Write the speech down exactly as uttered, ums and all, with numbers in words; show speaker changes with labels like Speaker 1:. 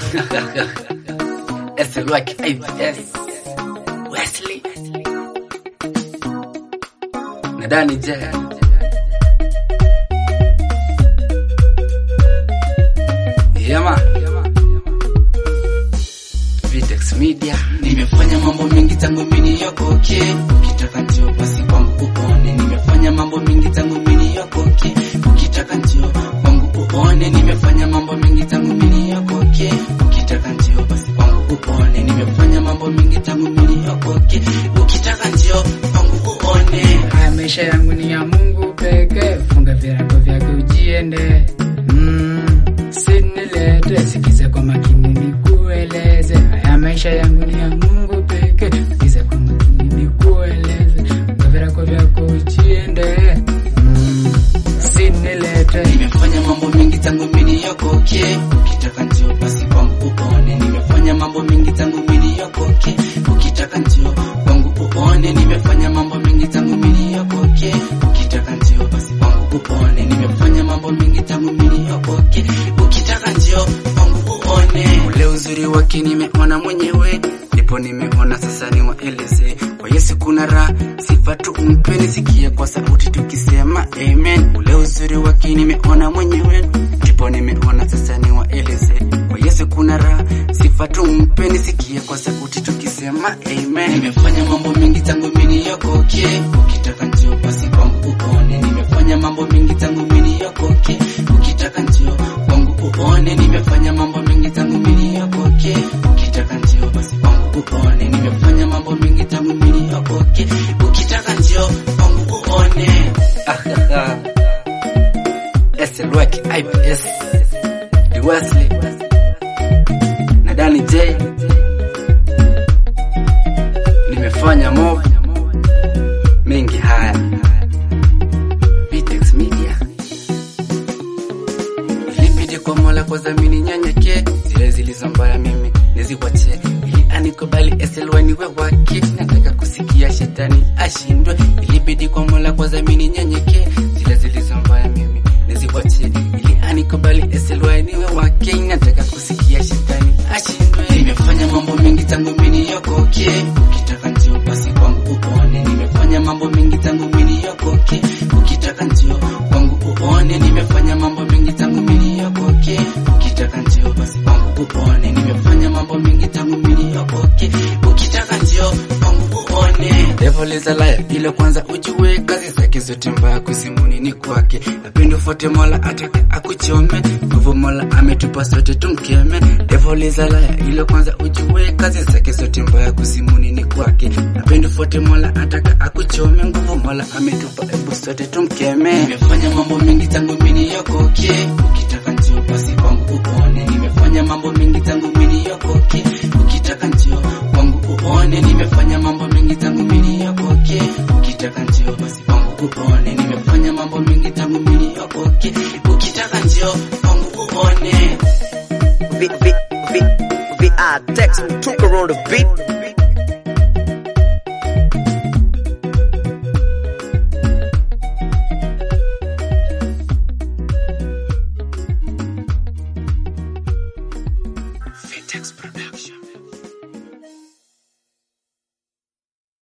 Speaker 1: S L Y I P S Wesley na Danny J. Yama Vitex Media.
Speaker 2: Nimefanya mambo mengi tangu mini yokoke, ukitaka njoo basi kwangu uone. Nimefanya mambo mengi tangu mini yokoke, ukitaka njoo kwangu uone. Nimefanya mambo mengi tangu mini yokoke, ukitaka njoo basi kwangu uone. Nimefanya mambo mengi tangu mini yokoke, ukitaka njoo kwangu uone.
Speaker 3: Haya maisha yangu ni ya Mungu pekee, funga virago vyake ujiende. Mm, sinilete sikize kwa makini nikueleze. Haya maisha yangu ni ya Mungu pekee, sikize kwa makini nikueleze. Funga virago vyake ujiende. Mm, sinilete.
Speaker 2: Nimefanya mambo mengi tangu mini yokoke, ukitaka njoo basi kwangu uone. Nimefanya mambo mengi tangu mini yokoke, ukitaka njoo kwangu uone. Nimefanya mambo mengi tangu mini yokoke, ukitaka njoo basi kwangu uone. Nimefanya mambo mengi tangu mini yokoke, ukitaka njoo kwangu uone.
Speaker 1: Ule uzuri wake nimeona mwenyewe, ndipo nimeona sasa ni waeleze. Kwa Yesu kuna raha, sifa tu umpeni, sikia kwa sauti tukisema amen. Ule uzuri wake nimeona mwenyewe, ndipo nimeona sasa ni waeleze. Kwa Yesu kuna raha, sifa tu umpeni, sikia kwa sauti tukisema amen.
Speaker 2: Nimefanya mambo mengi tangu mini yokoke, ukitaka njoo basi kwangu uone. Nimefanya mambo mengi tangu mini yokoke, ukitaka njoo kwangu uone. Nimefanya mambo mengi tangu mini yokoke, ukitaka njoo basi kwangu uone. Nimefanya mambo mengi tangu mini yokoke, ukitaka njoo kwangu uone.
Speaker 1: S L Y I P S Wesley na Danny J. Nimefanya mob mengi haya. Vitex Media. Nilibidi kwa Mola kwa dhamini nyenyeke, zile zilizo mbaya mimi niziwache, ili anikubali S L Y niwe wake. Nataka kusikia shetani ashindwe. Nilibidi kwa Mola kwa dhamini nyenyeke, zile zilizo mbaya mimi niziwache, ili anikubali S L Y niwe wake. Nataka kusikia shetani ashindwe.
Speaker 2: Nimefanya mambo mengi tangu mini yokoke, ukitaka njoo basi kwangu uone. Nimefanya mambo mengi tangu mini yokoke, ukitaka njoo kwangu uone. Nimefanya mambo mengi tangu mini yokoke, ukitaka njoo basi kwangu uone. Nimefanya mambo mengi tangu mini yokoke, ukitaka njoo kwangu uone.
Speaker 1: Devil is a liar, ile kwanza ujue, kazi zake zote mbaya kusimuni ni kwake. Napenda ufuate Mola ataka akuchome, nguvu Mola ametupa sote tumkeme. Devil is a liar, ile kwanza ujue, kazi zake zote mbaya kusimuni ni kwake. Napenda ufuate Mola ataka akuchome, nguvu Mola ametupa ebu sote tumkeme.
Speaker 2: Nimefanya mambo mengi tangu mini yokoke, ukitaka njoo basi kwangu uone. Nimefanya mambo mengi tangu mini yokoke, ukitaka njoo kwangu uone. Nimefanya mambo mengi tangu mini yokoke, ukitaka njoo basi kwangu uone. Nimefanya mambo mengi tangu mini yokoke, ukitaka njoo kwangu uone.
Speaker 4: V, V, V, V, I text, took her on the beat.